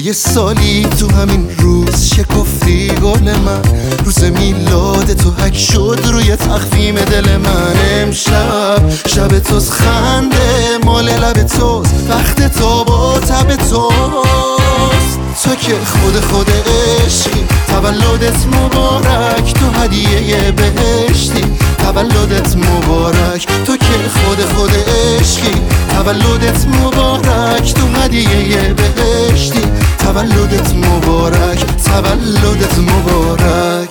یه سالی تو همین روز شکفتی گل من، روز میلاد تو حک شد روی تخفیم دل من. امشب شب توست، خنده مال لب توست، وقت تو با تب توست. تو که خود عشقی، تولدت مبارک، تو هدیه بهشتی، تولدت مبارک. تو که خود عشقی، تولدت مبارک، تو هدیه بهشتی، تولدت مبارک، تولدت مبارک.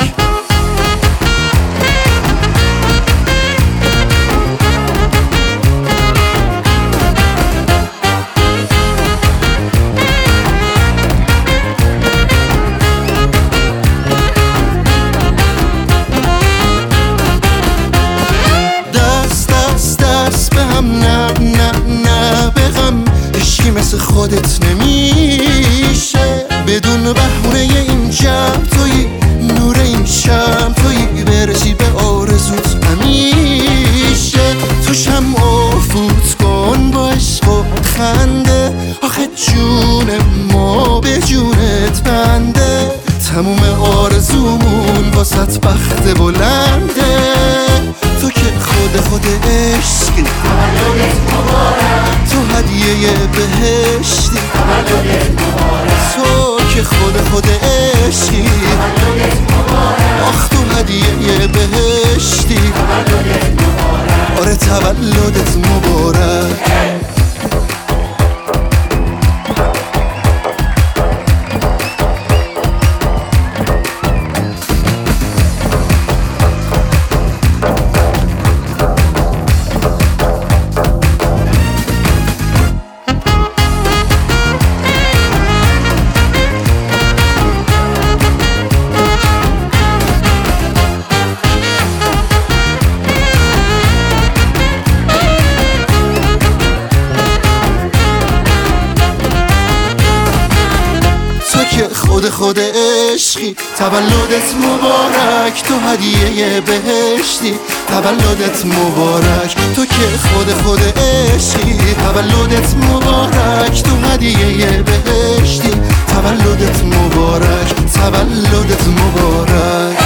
مثل خودت نمیشه، بدون بهونه این جمع تویی، نور این شم تویی، برسی به آرزوت همیشه. تو شمع و فوت کن با عشق و خنده، آخه جون ما به جونت بنده، تموم آرزومون واسط بخت بلنده. تو که خود عشقی، تولدت مبارک، تو هدیه بهشتی، تولدت مبارک. تو که خود عشقی، تولدت مبارک، آخ تو هدیه بهشتی، تولدت مبارک. آره تولدت مبارک. خود عشقی، تولدت مبارک، تو هدیه بهشتی، تولدت مبارک. تو که خود عشقی، تولدت مبارک، تو هدیه بهشتی، تولدت مبارک، تولدت مبارک.